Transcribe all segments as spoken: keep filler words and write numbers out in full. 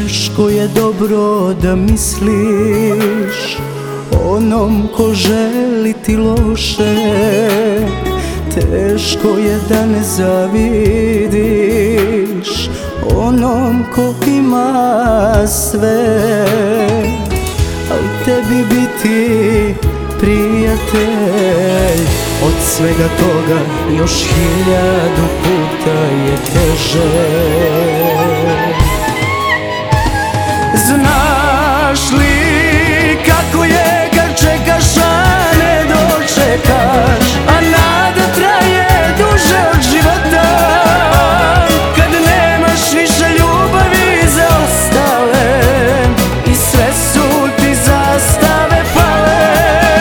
Teško je dobro da misliš onom ko želi ti loše, teško je da ne zavidiš onom ko ima sve. Al tebi biti prijatelj od svega toga još hiljadu puta je teže. Znaš li kako je kad čekaš, a ne dočekaš, a nada traje duže od života, kad nemaš više ljubavi za ostale i sve su ti zastave pale.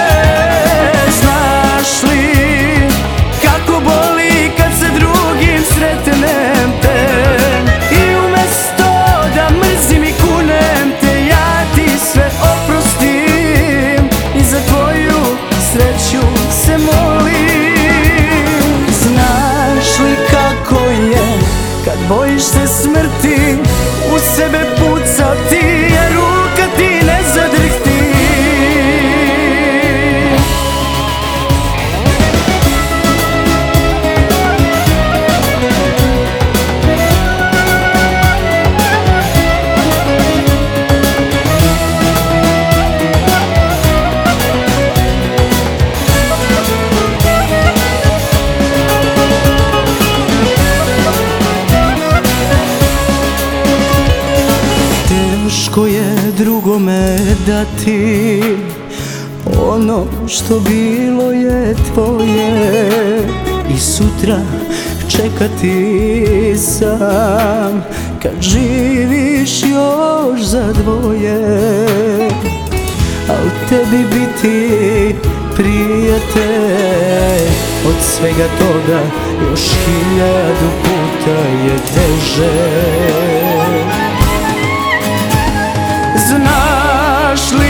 Znaš li kako boli kad se drugim sretnem te i umesto da mrzim i kunem te, ja ti sve oprostim i za tvoju sreću se molim. Znaš li kako je kad bojiš se smrti u sebe pucati, a ruka ti ne zadrhti? Teško je drugome dati ono što bilo je tvoje i sutra čekati sam kad živiš još za dvoje. Al tebi biti prijatelj od svega toga još hiljadu puta je teže. Znaš li